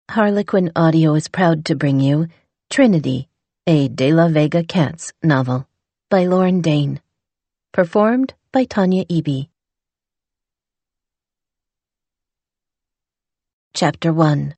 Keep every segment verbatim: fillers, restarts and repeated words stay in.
Harlequin Audio is proud to bring you Trinity, a De La Vega Katz novel, by Lauren Dane. Performed by Tanya Eby. Chapter one.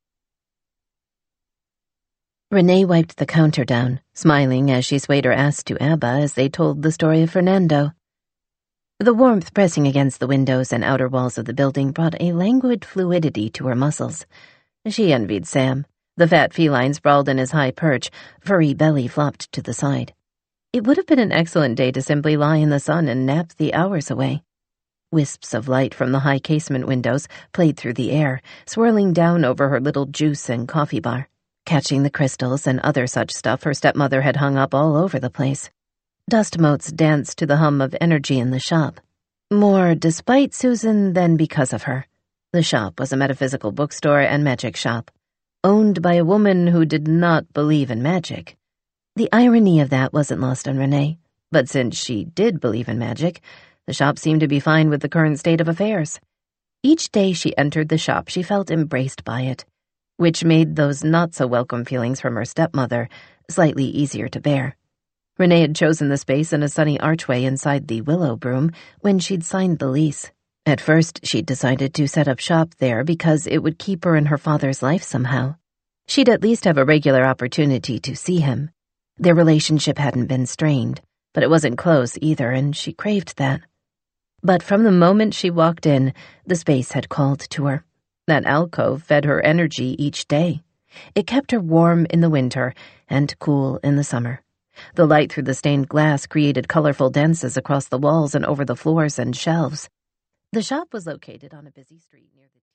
Renee wiped the counter down, smiling as she swayed her ass to ABBA as they told the story of Fernando. The warmth pressing against the windows and outer walls of the building brought a languid fluidity to her muscles. She envied Sam. The fat feline sprawled in his high perch, furry belly flopped to the side. It would have been an excellent day to simply lie in the sun and nap the hours away. Wisps of light from the high casement windows played through the air, swirling down over her little juice and coffee bar, catching the crystals and other such stuff her stepmother had hung up all over the place. Dust motes danced to the hum of energy in the shop. More despite Susan than because of her. The shop was a metaphysical bookstore and magic shop, owned by a woman who did not believe in magic. The irony of that wasn't lost on Renee, but since she did believe in magic, the shop seemed to be fine with the current state of affairs. Each day she entered the shop, she felt embraced by it, which made those not-so-welcome feelings from her stepmother slightly easier to bear. Renee had chosen the space in a sunny archway inside the Willow Broom when she'd signed the lease. At first, she'd decided to set up shop there because it would keep her in her father's life somehow. She'd at least have a regular opportunity to see him. Their relationship hadn't been strained, but it wasn't close either, and she craved that. But from the moment she walked in, the space had called to her. That alcove fed her energy each day. It kept her warm in the winter and cool in the summer. The light through the stained glass created colorful dances across the walls and over the floors and shelves. The shop was located on a busy street near the